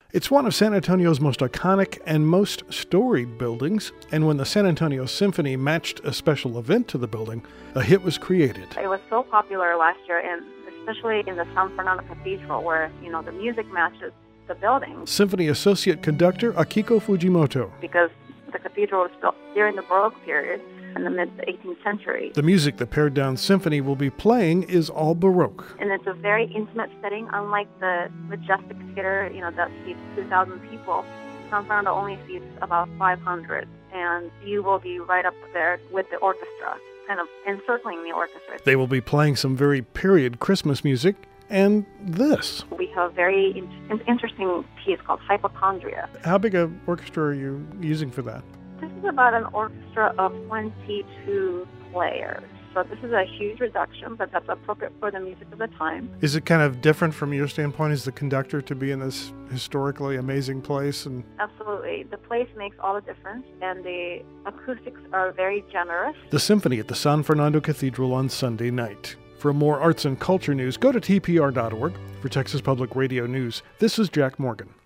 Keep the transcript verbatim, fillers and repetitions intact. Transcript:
It's one of San Antonio's most iconic and most storied buildings, and when the San Antonio Symphony matched a special event to the building, a hit was created. It was so popular last year, and especially in the San Fernando Cathedral, where, you know, the music matches the building. Symphony Associate Conductor Akiko Fujimoto. Because the cathedral was built during the Baroque period in the mid-eighteenth century. The music the pared-down symphony will be playing is all Baroque. And it's a very intimate setting, unlike the majestic theater, you know, that seats two thousand people. San Fernando only seats about five hundred, and you will be right up there with the orchestra, kind of encircling the orchestra. They will be playing some very period Christmas music, and this. We have a very in- interesting piece called Hypochondria. How big an orchestra are you using for that? This is about an orchestra of twenty-two players. So this is a huge reduction, but that's appropriate for the music of the time. Is it kind of different from your standpoint as the conductor to be in this historically amazing place? And Absolutely. The place makes all the difference, and the acoustics are very generous. The symphony at the San Fernando Cathedral on Sunday night. For more arts and culture news, go to T P R dot org. For Texas Public Radio News, this is Jack Morgan.